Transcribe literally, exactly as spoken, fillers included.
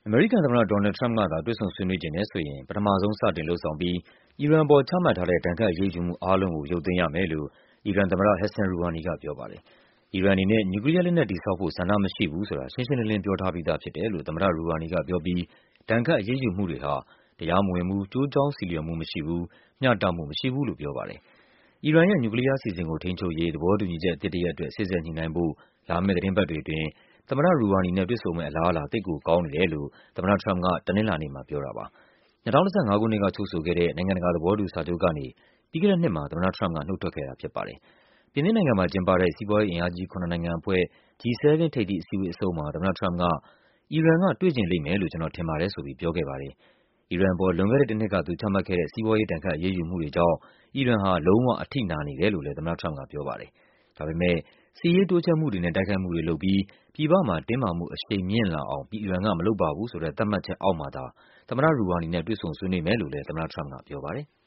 အမေရိကန်သမ္မတ ဒေါ်နယ်လ်ဒ် ထရမ့်ပ်ကသာ တွေ့ဆုံဆွေးနွေးချင်တယ်ဆိုရင် ပထမဆုံး စတင်လုပ်ဆောင်ပြီး အီရန်အပေါ် ချမှတ်ထားတဲ့ ဒဏ်ခတ်အရေးယူမှုအားလုံးကို ရုပ်သိမ်းရမယ်လို့ အီရန်သမ္မတ Hassan Rouhani ကပြောပါတယ်။ အီရန်အနေနဲ့ နျူကလီးယားလက်နက် တည်ဆောက်ဖို့ ဆန္ဒမရှိဘူးဆိုတာ ရှင်းရှင်းလင်းလင်း ပြောထားပြီးသားဖြစ်တယ်လို့ သမ္မတ Rouhani ကပြောပြီး ဒဏ်ခတ်အရေးယူမှုတွေဟာ တရားမဝင်ဘူး၊ ကျိုးကြောင်းဆီလျော်မှုမရှိဘူး၊ မျှတမှုမရှိဘူးလို့ ပြောပါတယ်။ အီရန်ရဲ့ နျူကလီးယားအစီအစဉ်ကို ထိန်းချုပ်ရေး သဘောတူညီချက်အသစ်တရပ်အတွက် စေ့စပ်ညှိနှိုင်းဖို့ လာမယ့် သီတင်းပတ်တွေအတွင်း သမ္မတ Rouhani နဲ့ တွေ့ဆုံမယ့်အလားအလာ သိပ်ကိုကောင်းနေတယ်လို့ သမ္မတထရမ့်ပ်က တနင်္လာနေ့မှာပြောတာပါ။ ၂၀၁၅ ခုနှစ်က ချုပ်ဆိုခဲ့တဲ့ နိုင်ငံတကာသဘောတူစာချုပ်ကနေ ပြီးခဲ့တဲ့နှစ်မှာ သမ္မတထရမ့်ပ်က နုတ်ထွက်ခဲ့တာဖြစ်ပါတယ်။ ပြင်သစ်နိုင်ငံမှာကျင်းပတဲ့ စီးပွားရေးအင်အားကြီး ခုနစ်နိုင်ငံအဖွဲ့ G ဆဲဗင်း ထိပ်သီးအစည်းအဝေးအဆုံးမှာ သမ္မတထရမ့်ပ်က အီရန်က တွေ့ချင်လိမ့်မယ်လို့ ကျနော်ထင်ပါတယ်ဆိုပြီး ပြောခဲ့ပါတယ်။ အီရန်အပေါ် လွန်ခဲ့တဲ့တနှစ်က သူချမှတ်ခဲ့တဲ့ စီးပွားရေး ဒဏ်ခတ်အရေးယူမှုတွေကြောင့် အီရန်ဟာ လုံးဝ အထိနာနေတယ်လို့လည်း သမ္မတထရမ့်ပ်ကပြောပါတယ်။ ဒါပေမယ့် စစ်ရေးတိုးချဲ့မှုတွေနဲ့ တိုက်ခိုက်မှုတွေလုပ်ပြီး ပြည်ပမှာ တင်းမာမှု အရှိန်မြင့်လာအောင် အီရန်က မလုပ်ပါဘူးဆိုတဲ့ သတ်မှတ်ချက်အောက်မှာသာ သမ္မတ Rouhani နဲ့ တွေ့ဆုံဆွေးနွေးမယ်လို့လည်း သမ္မတထရမ့်ပ်ကပြောပါတယ်။